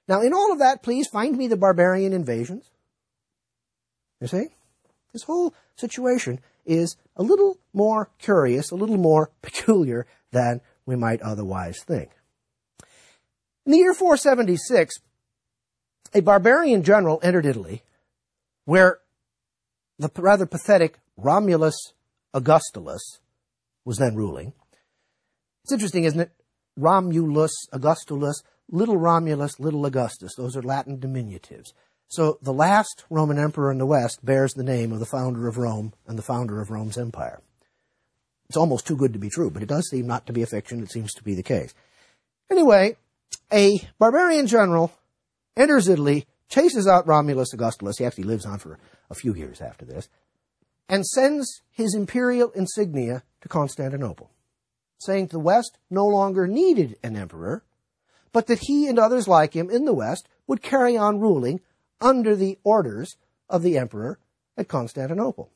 Now, in all of that, please find me the barbarian invasions. You see? This whole situation is a little more curious, a little more peculiar than we might otherwise think. In the year 476, a barbarian general entered Italy, where the rather pathetic Romulus Augustulus was then ruling. It's interesting, isn't it? Romulus Augustulus, little Romulus, little Augustus. Those are Latin diminutives. So the last Roman emperor in the West bears the name of the founder of Rome and the founder of Rome's empire. It's almost too good to be true, but it does seem not to be a fiction. It seems to be the case. Anyway, a barbarian general enters Italy, chases out Romulus Augustulus. He actually lives on for a few years after this, and sends his imperial insignia to Constantinople, saying the West no longer needed an emperor, but that he and others like him in the West would carry on ruling under the orders of the emperor at Constantinople.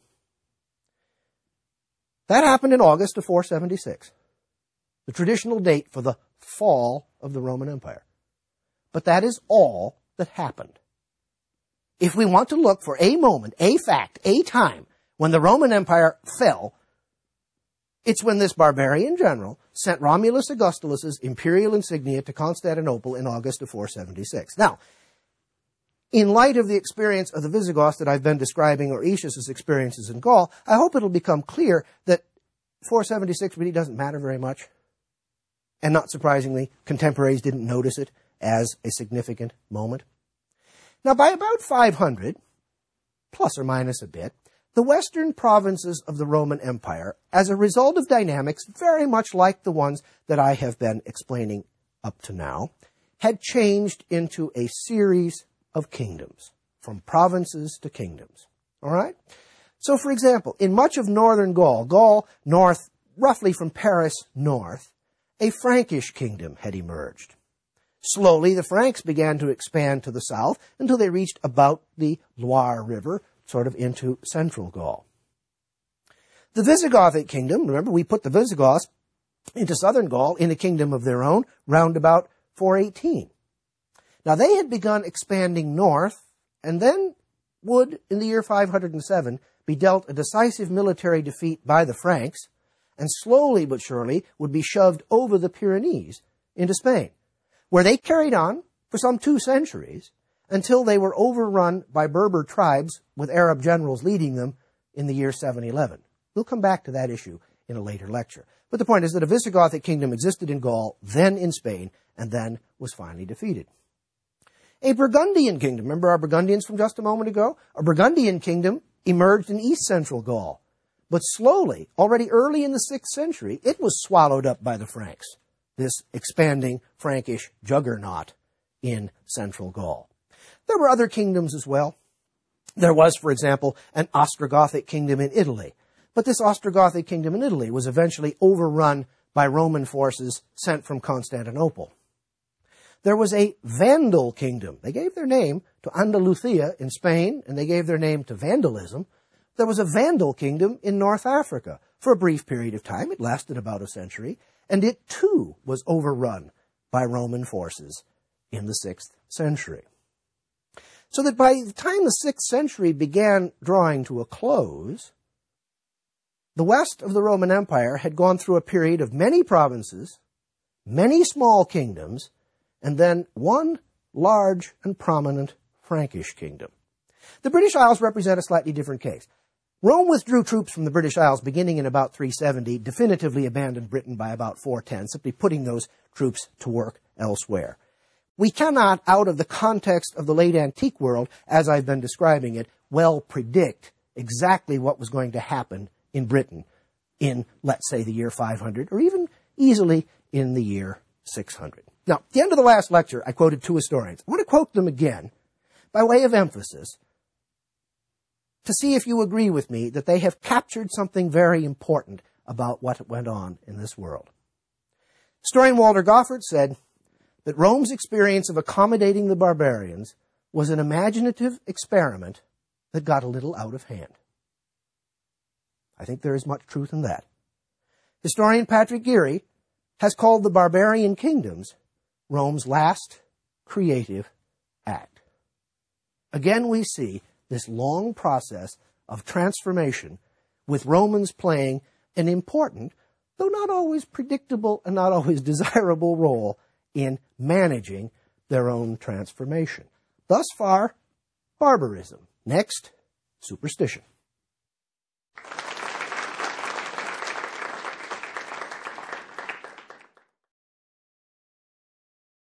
That happened in August of 476, the traditional date for the fall of the Roman Empire. But that is all that happened. If we want to look for a moment, a fact, a time when the Roman Empire fell, it's when this barbarian general sent Romulus Augustulus's imperial insignia to Constantinople in August of 476. Now, in light of the experience of the Visigoths that I've been describing, or Aetius' experiences in Gaul, I hope it'll become clear that 476 really doesn't matter very much. And not surprisingly, contemporaries didn't notice it as a significant moment. Now, by about 500, plus or minus a bit, the western provinces of the Roman Empire, as a result of dynamics very much like the ones that I have been explaining up to now, had changed into a series of kingdoms, from provinces to kingdoms. All right? So, for example, in much of northern Gaul north, roughly from Paris north, a Frankish kingdom had emerged. Slowly, the Franks began to expand to the south until they reached about the Loire River, sort of into central Gaul. The Visigothic kingdom, remember, we put the Visigoths into southern Gaul in a kingdom of their own, round about 418. Now, they had begun expanding north, and then would, in the year 507, be dealt a decisive military defeat by the Franks, and slowly but surely would be shoved over the Pyrenees into Spain, where they carried on for some 2 centuries until they were overrun by Berber tribes with Arab generals leading them in the year 711. We'll come back to that issue in a later lecture. But the point is that a Visigothic kingdom existed in Gaul, then in Spain, and then was finally defeated. A Burgundian kingdom, remember our Burgundians from just a moment ago? A Burgundian kingdom emerged in east-central Gaul. But slowly, already early in the 6th century, it was swallowed up by the Franks, this expanding Frankish juggernaut in central Gaul. There were other kingdoms as well. There was, for example, an Ostrogothic kingdom in Italy. But this Ostrogothic kingdom in Italy was eventually overrun by Roman forces sent from Constantinople. There was a Vandal kingdom. They gave their name to Andalusia in Spain, and they gave their name to vandalism. There was a Vandal kingdom in North Africa for a brief period of time. It lasted about a century, and it too was overrun by Roman forces in the 6th century. So that by the time the 6th century began drawing to a close, the west of the Roman Empire had gone through a period of many provinces, many small kingdoms, and then one large and prominent Frankish kingdom. The British Isles represent a slightly different case. Rome withdrew troops from the British Isles beginning in about 370, definitively abandoned Britain by about 410, simply putting those troops to work elsewhere. We cannot, out of the context of the late antique world, as I've been describing it, well predict exactly what was going to happen in Britain in, let's say, the year 500, or even easily in the year 600. Now, at the end of the last lecture, I quoted 2 historians. I want to quote them again by way of emphasis to see if you agree with me that they have captured something very important about what went on in this world. Historian Walter Goffert said that Rome's experience of accommodating the barbarians was an imaginative experiment that got a little out of hand. I think there is much truth in that. Historian Patrick Geary has called the barbarian kingdoms Rome's last creative act. Again, we see this long process of transformation, with Romans playing an important, though not always predictable and not always desirable role in managing their own transformation. Thus far, barbarism. Next, superstition.